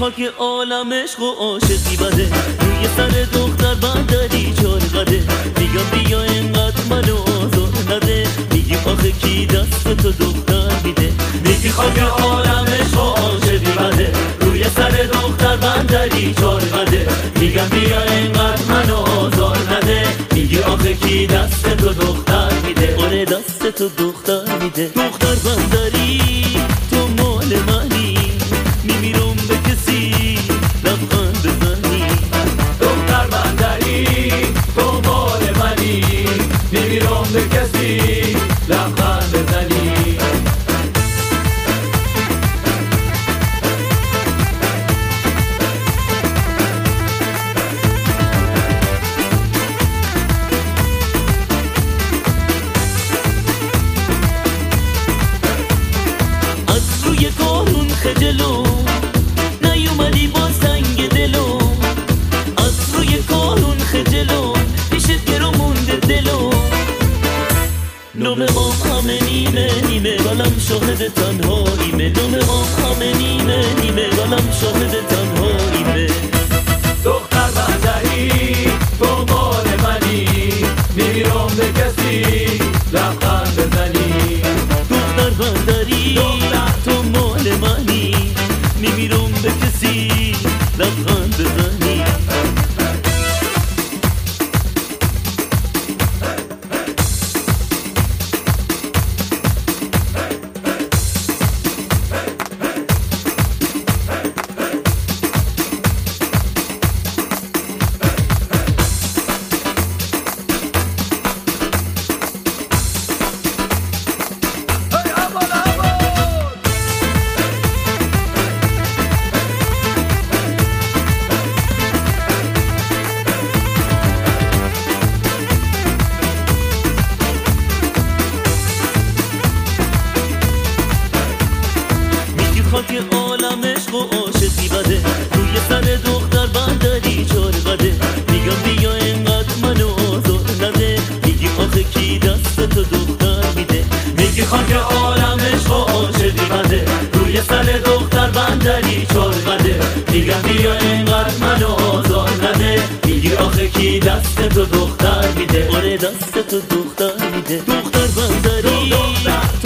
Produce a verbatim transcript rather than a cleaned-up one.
خاک عالم عشق و عاشقی بده، روی سر دختر بندری چارقده. میگم بیا اینقدر منو آزار نده، میگی آخه کی دست تو دختر میده. میگی خاک عالم عشق و عاشقی بده، روی سر دختر بندری چارقده. میگم بیا اینقدر منو آزار نده، میگی آخه کی دست تو دختر میده. آره دست تو دختر میده. دختر بندری تو مال منی، میمیرم به کسی لبخند بزنی. دختر بندری تو مال منی، میمیرم به کسی لبخند بزنی. از روی کارون خجلو نیومدی با سنگ دلو، از روی کارون خجلو پیشت گرو مونده دلو. نومه هم همه نیمه نیمه ولم شاهد تنهاییمه. نومه هم همه نیمه نیمه ولم شاهد تنهاییمه. دختر بندری تو مال منی، میمیرم به کسی لبخند بزنی. دختر بندری تو مال منی، میمیرم به کسی لبخند بزنی. خاک عالم عشق و عاشقی بده، روی سر دختر بندری چارقده. میگم بیا اینقدر منو آزار نده، میگی آخه کی دست تو دختر میده. میگی خاک عالم عشق و عاشقی بده، روی سر دختر بندری چارقده. میگم بیا اینقدر منو آزار نده، میگی آخه کی دست تو دختر میده. آره دست تو دختر میده. دختر بندری